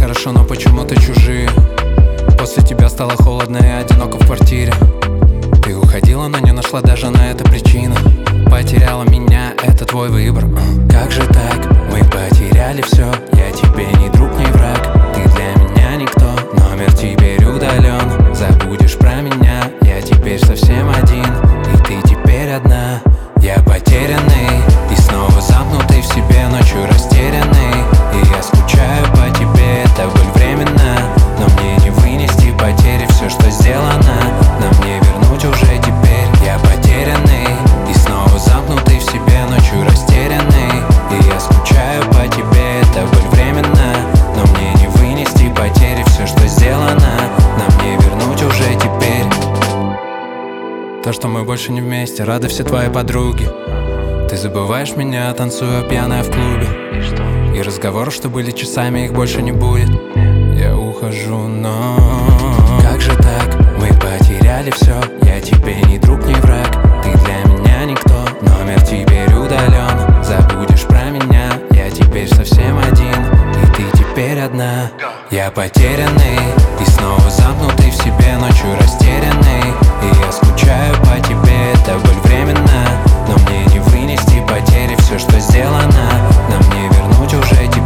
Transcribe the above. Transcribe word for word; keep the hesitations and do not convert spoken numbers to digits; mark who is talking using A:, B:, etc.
A: хорошо, но почему-то чужие. После тебя стало холодно и одиноко в квартире. Ты уходила, но не нашла даже на это причину. Потеряла меня, это твой выбор. Как же так? Мы потеряли все. Я тебе не друг, не враг. Ты для меня никто. Номер теперь удален. Забудешь про меня. Я теперь совсем один. И ты теперь одна. Я потерянный и снова замкнутый в себе, ночью растерянный. И я скучаю по тебе, это боль временно. Но мне не вынести потери, все, что сделано на мне вернуть уже теперь. Я потерянный и снова замкнутый в себе, ночью растерянный. И я скучаю по тебе, это боль временно. Но мне не вынести потери, все, что сделано на мне вернуть уже теперь. То, что мы больше не вместе, рады все твои подруги. Ты забываешь меня, танцуя пьяная в клубе. И разговоры, что были часами, их больше не будет. Я ухожу, но как же так? Мы потеряли все. Я тебе не друг, не враг. Ты для меня никто. Номер теперь удален. Забудешь про меня. Я теперь совсем один. И ты теперь одна. Я потерянный и снова замкнутый в себе, ночью растерянный. И я скучаю по тебе, это боль временно. Но мне не вынести потери, все, что сделано на мне вернуть уже теперь.